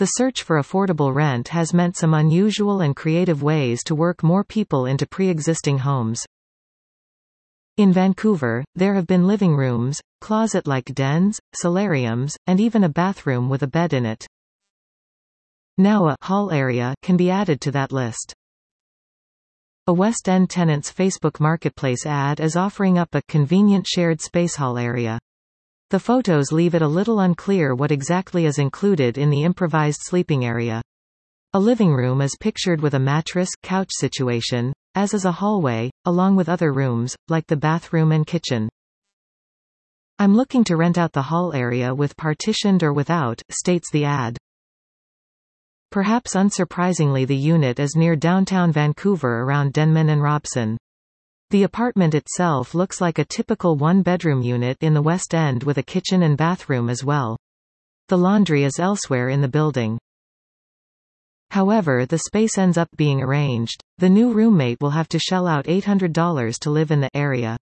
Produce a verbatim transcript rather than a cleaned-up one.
The search for affordable rent has meant some unusual and creative ways to work more people into pre-existing homes. In Vancouver, there have been living rooms, closet-like dens, solariums, and even a bathroom with a bed in it. Now a hall area can be added to that list. A West End tenant's Facebook Marketplace ad is offering up a convenient shared space hall area. The photos leave it a little unclear what exactly is included in the improvised sleeping area. A living room is pictured with a mattress couch situation, as is a hallway, along with other rooms, like the bathroom and kitchen. "I'm looking to rent out the hall area with partitioned or without," states the ad. Perhaps unsurprisingly, the unit is near downtown Vancouver around Denman and Robson. The apartment itself looks like a typical one-bedroom unit in the West End with a kitchen and bathroom as well. The laundry is elsewhere in the building. However, the space ends up being arranged. The new roommate will have to shell out eight hundred dollars to live in the area.